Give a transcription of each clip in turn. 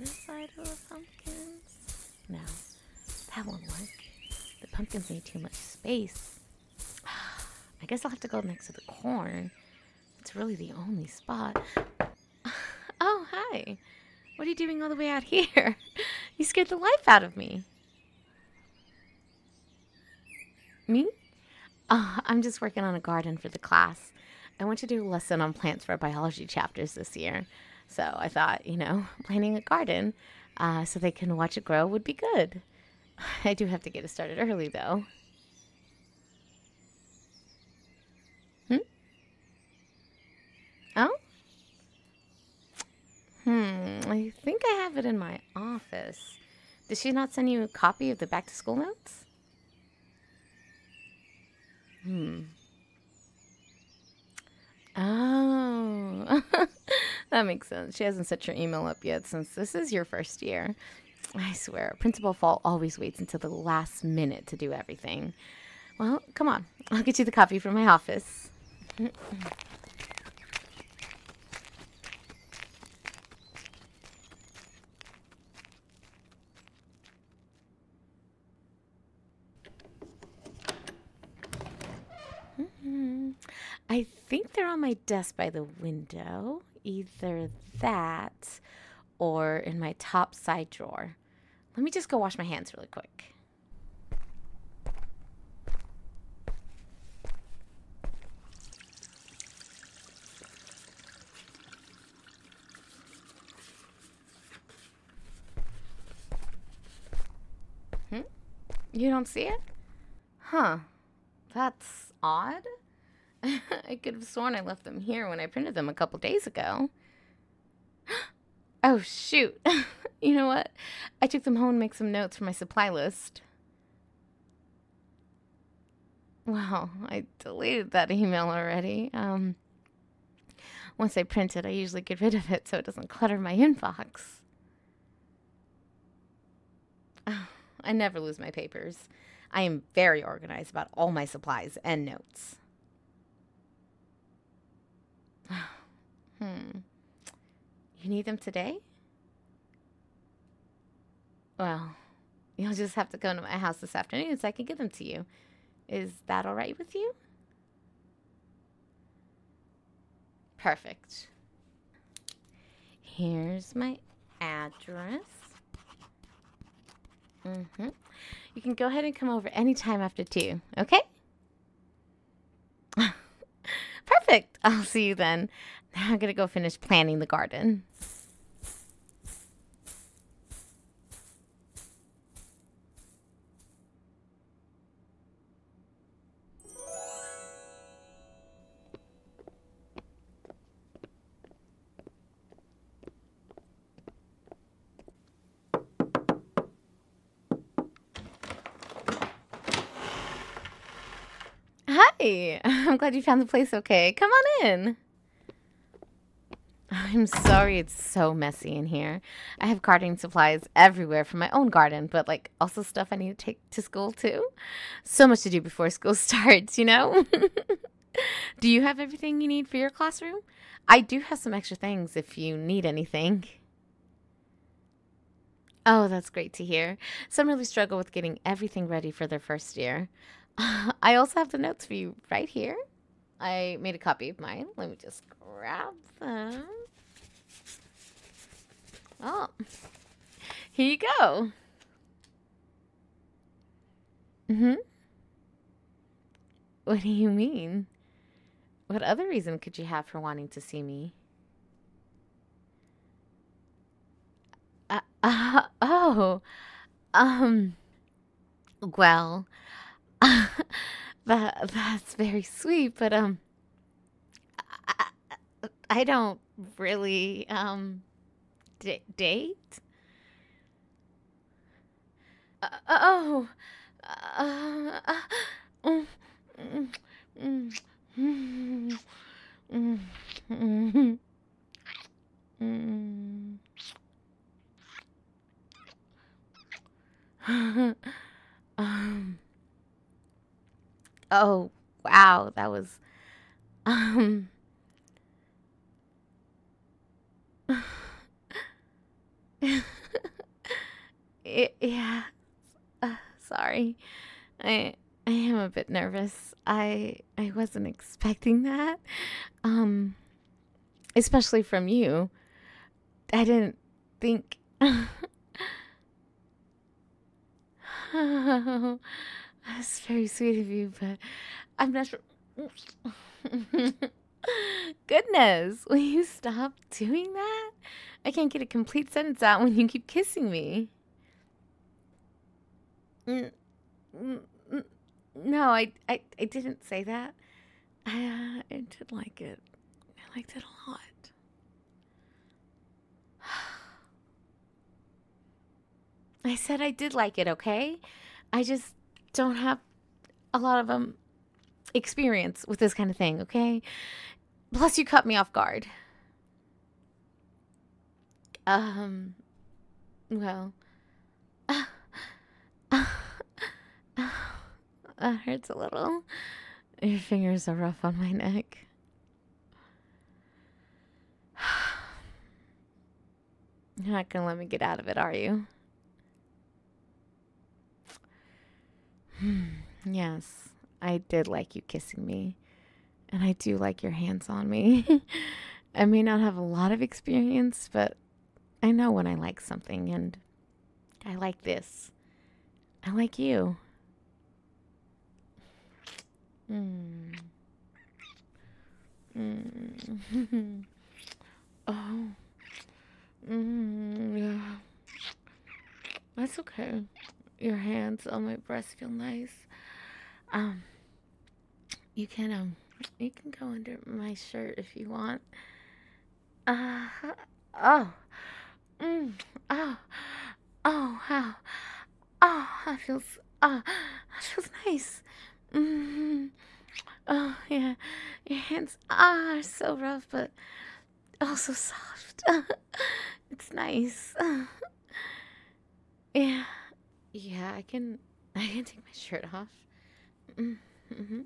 other side of the pumpkins? No, that won't work. The pumpkins need too much space. I guess I'll have to go next to the corn. It's really the only spot. Oh, hi. What are you doing all the way out here? You scared the life out of me. Me? I'm just working on a garden for the class. I want to do a lesson on plants for our biology chapters this year. So I thought, planting a garden so they can watch it grow would be good. I do have to get it started early, though. Hmm? Oh? I think I have it in my office. Did she not send you a copy of the back to school notes? Oh, that makes sense. She hasn't set your email up yet since this is your first year. I swear, Principal Fall always waits until the last minute to do everything. Well, come on. I'll get you the copy from my office. I think they're on my desk by the window. Either that or in my top side drawer. Let me just go wash my hands really quick. You don't see it? Huh. That's odd. I could have sworn I left them here when I printed them a couple days ago. Oh, shoot. You know what? I took them home to make some notes for my supply list. Wow, I deleted that email already. Once I print it, I usually get rid of it so it doesn't clutter my inbox. I never lose my papers. I am very organized about all my supplies and notes. You need them today? Well, you'll just have to come to my house this afternoon so I can give them to you. Is that all right with you? Perfect. Here's my address. You can go ahead and come over anytime after 2, okay? Perfect. I'll see you then. Now I'm going to go finish planting the garden. Hi. I'm glad you found the place okay. Come on in. I'm sorry it's so messy in here. I have gardening supplies everywhere for my own garden, but also stuff I need to take to school too. So much to do before school starts, Do you have everything you need for your classroom? I do have some extra things if you need anything. Oh, that's great to hear. Some really struggle with getting everything ready for their first year. I also have the notes for you right here. I made a copy of mine. Let me just grab them. Oh, here you go. What do you mean? What other reason could you have for wanting to see me? Oh, um, well, that's very sweet, but I, I don't really date. Oh, uh, mm, mm, mm, mm, mm, mm, mm. um. Oh, wow, that was um. Yeah. Sorry. I am a bit nervous. I wasn't expecting that. Um, Especially from you. I didn't think. Oh, that's very sweet of you, but I'm not sure. Goodness, will you stop doing that? I can't get a complete sentence out when you keep kissing me. Mm, mm, mm, No, I didn't say that. I did like it. I liked it a lot. I said I did like it, okay? I just don't have a lot of experience with this kind of thing, okay? Plus, you cut me off guard. Um, well, that hurts a little. Your fingers are rough on my neck. You're not gonna let me get out of it, are you? Yes, I did like you kissing me. And I do like your hands on me. I may not have a lot of experience, but I know when I like something, and I like this. I like you. Mm. Mm. Oh. Yeah. That's okay. Your hands on my breast feel nice. Um, you can you can go under my shirt if you want. Uh, oh, mm, oh, oh, wow, oh, that feels nice. Mm, oh yeah, your hands are so rough, but also soft. It's nice. Yeah, yeah, I can take my shirt off. Mm-hmm.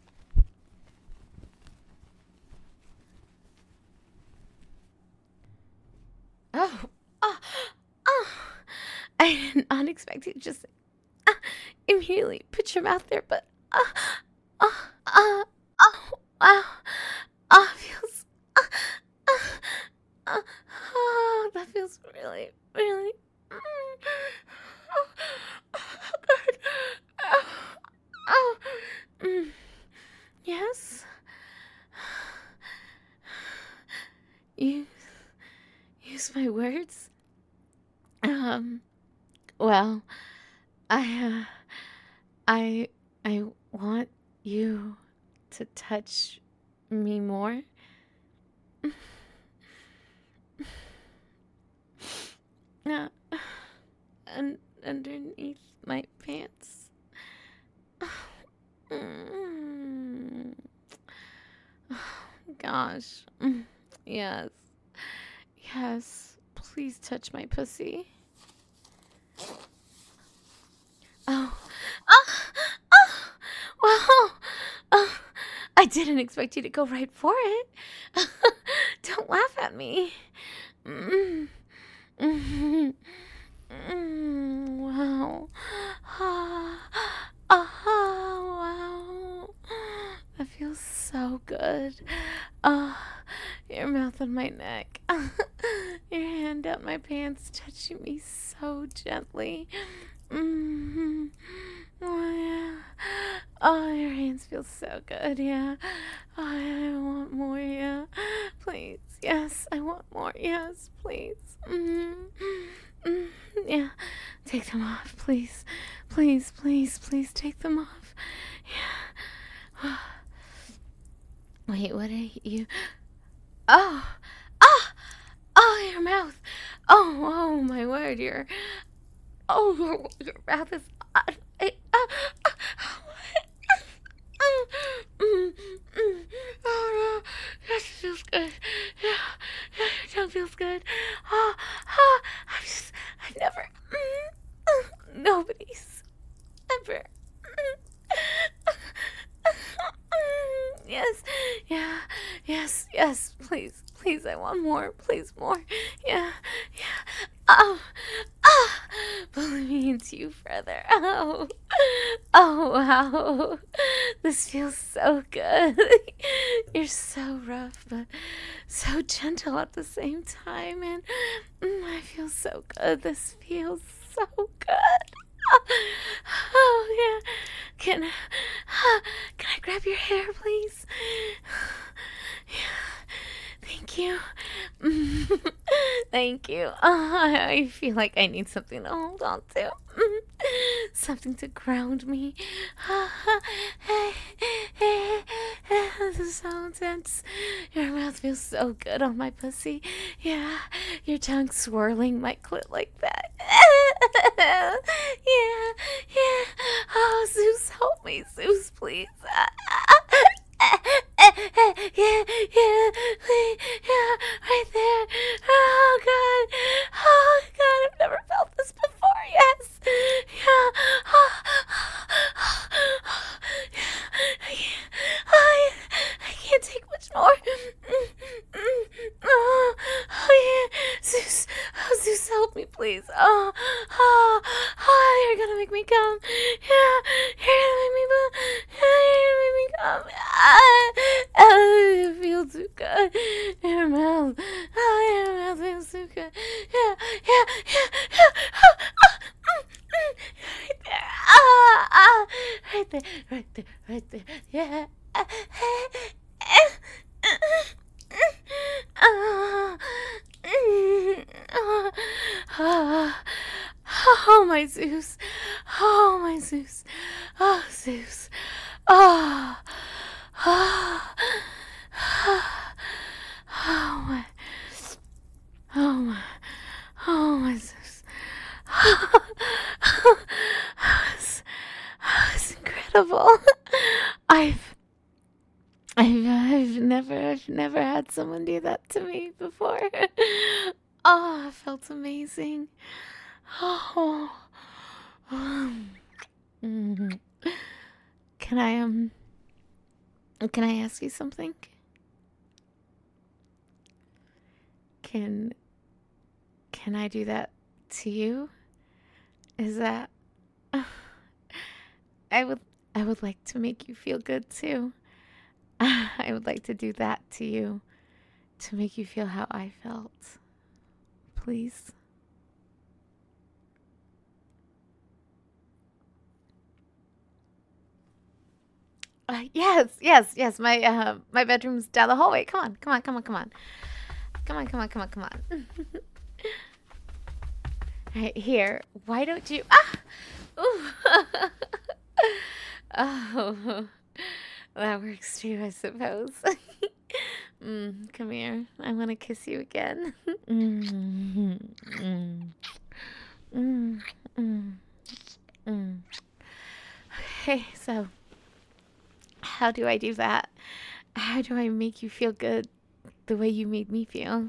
Oh, oh, oh! I did not expect you to just uh, immediately put your mouth there, but oh, wow, feels, uh, uh, oh, that feels really, really, oh, good. Oh, oh, mm, yes. You use my words. Um, well, I, I, I want you to touch me more. Uh, underneath my pants. Mm. Gosh. Yes. Yes. Please touch my pussy. Oh. Oh. Oh. Wow. Oh. I didn't expect you to go right for it. Don't laugh at me. Mm. Mm. Wow. Wow. That feels so good. Oh, your mouth on my neck. Your hand down my pants, touching me so gently. Mm-hmm. Oh, yeah. Oh, your hands feel so good, yeah. Oh, I want more, yeah. Please, yes, I want more, yes, please. Yeah, take them off, please. Please, please, please take them off. Yeah. Wait, what are you? Oh, oh, oh, your mouth. Oh, my word, your mouth is. I, mm, oh, no, that feels good. Yeah, your tongue feels good. I've never, nobody's ever. Yes, yeah, yes, please, please, I want more, please, more. Yeah, yeah. Oh, pull me into you further. Oh, oh, wow. This feels so good. You're so rough, but so gentle at the same time. And I feel so good. This feels so good. Oh, yeah. Can I grab your hair, please? Yeah. Thank you. Thank you. I feel like I need something to hold on to. Something to ground me. This is so intense. Your mouth feels so good on my pussy. Yeah, your tongue swirling my clit like that. Yeah, yeah. Oh, Zeus, help me. Zeus, please. Yeah, yeah, yeah, right there. Oh God, oh God, I've never felt this before. Yes, yeah. I can't, I can't take much more. Oh yeah, Zeus, oh Zeus, help me, please. You're gonna make me come. Yeah, you're gonna make me come. Yeah, you're gonna make me come. It feels too good. Your mouth. Oh, your mouth feels too good. Yeah, yeah, yeah, yeah. Right there. Right there, right there, right there. Yeah. Oh, my Zeus. Oh, my Zeus. Oh, Zeus. Oh, oh, oh my, oh my, oh my Zeus. It's incredible. I've never had someone do that to me before. Oh, it felt amazing. Oh, mm. Can I ask you something? Can I do that to you? Is that I would like to make you feel good too. I would like to do that to you to make you feel how I felt. Please. Yes. My bedroom's down the hallway. Come on. Come on. Right here. Why don't you? Ooh. Oh, that works too, I suppose. Come here. I want to kiss you again. Mm, mm, mm, mm, mm. Okay, so how do I do that? How do I make you feel good the way you made me feel?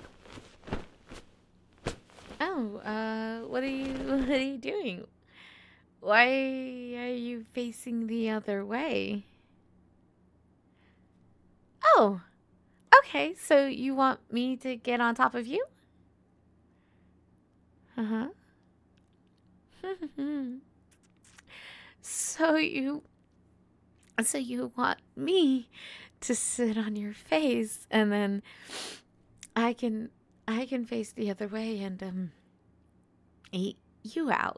Oh, what are you doing? Why are you facing the other way? Oh, okay. So you want me to get on top of you? Uh-huh. So you want me to sit on your face and then I can face the other way and eat you out.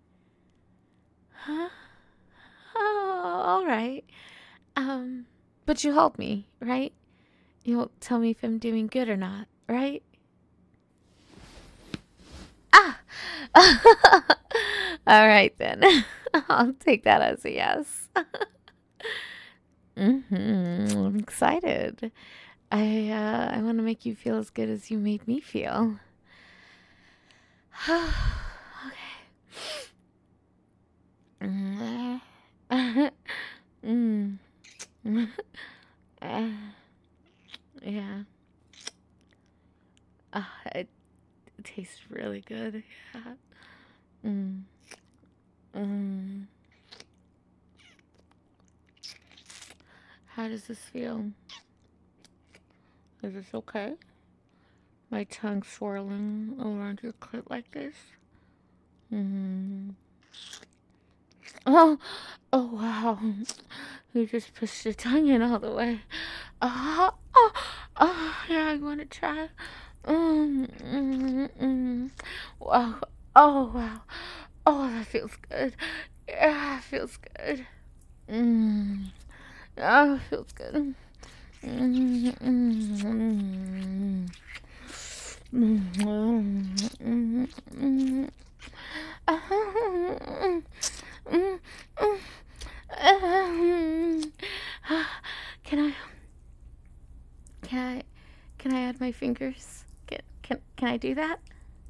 Huh? Oh, all right. But you help me, right? You'll tell me if I'm doing good or not, right? Ah! All right then. I'll take that as a yes. I'm excited. I want to make you feel as good as you made me feel. Okay. Mm. Yeah. It tastes really good. Yeah. Mm. Mm. How does this feel? Is this okay? My tongue swirling around your clit like this? Mm-hmm. Oh, oh wow. You just pushed your tongue in all the way. Oh, yeah, I want to try. Wow. Oh, wow. Oh, that feels good. Yeah, it feels good. Mm. Oh, it feels good. Mm, mm, mm, mm, mm, mm, mm. Can I, can I, can I add my fingers? Can I do that?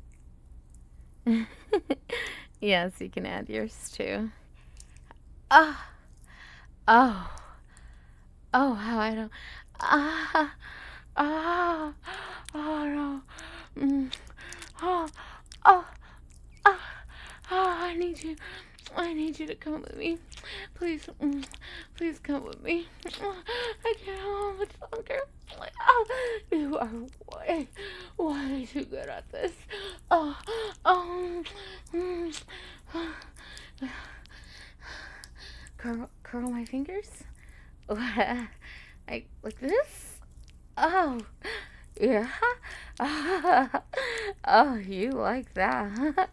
Yes, you can add yours too. Ah, oh, oh, how I don't. Ah, ah, oh no. Mm. Oh, oh, oh, oh, I need you to come with me. Please, please come with me. I can't hold much longer. Oh, you are way too good at this. Oh, oh, mm, curl my fingers. Like this. Oh, yeah. Oh, you like that.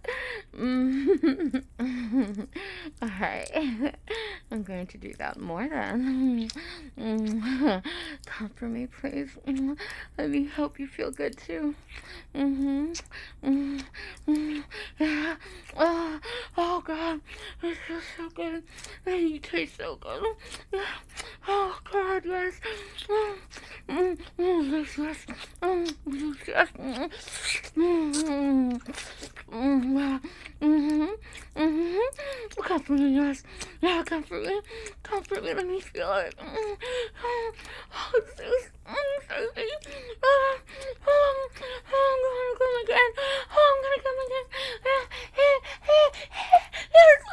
All right. I'm going to do that more then. Comfort me, please. Let me help you feel good too. Yeah. Oh, God. It feels so good. And you taste so good. Yeah. Oh, God, yes. Yes, yes. Yes. Comfort me, yes. Yeah, comfort me. Comfort me. Let me feel it. Oh, it's so sweet. I'm gonna come again. I'm gonna come again. Yes.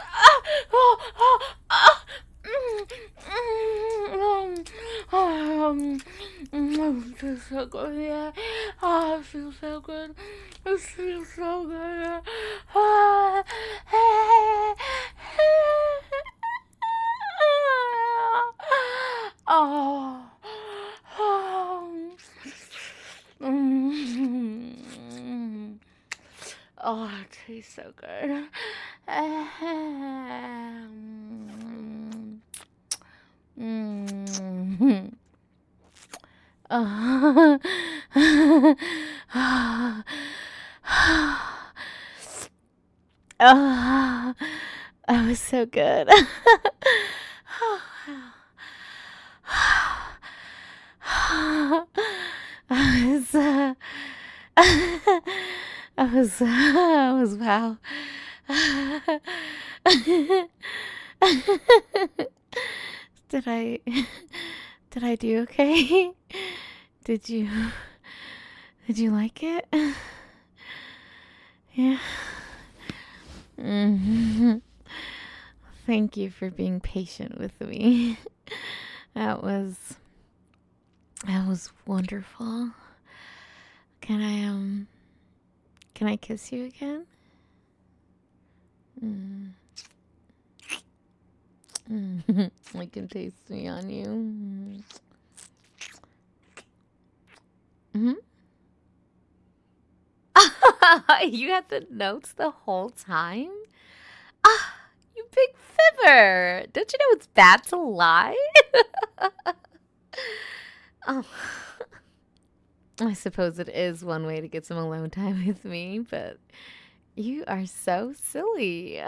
It feels so good, yeah. Oh, it feels so good. It feels so good. Oh, oh, oh. Oh, it tastes so good. Oh, oh, that was so good. I was wow. Did I did I do okay? Did you did you like it? Yeah. Thank you for being patient with me. That was wonderful. Can I kiss you again? I can taste me on you. You had the notes the whole time? Ah, you big fibber. Don't you know it's bad to lie? Oh. I suppose it is one way to get some alone time with me, but you are so silly.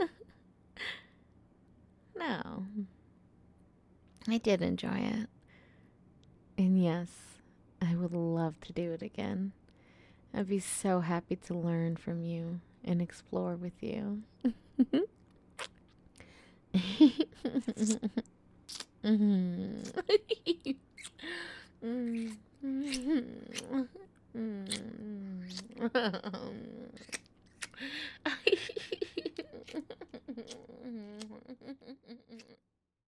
No. I did enjoy it. And yes, I would love to do it again. I'd be so happy to learn from you and explore with you.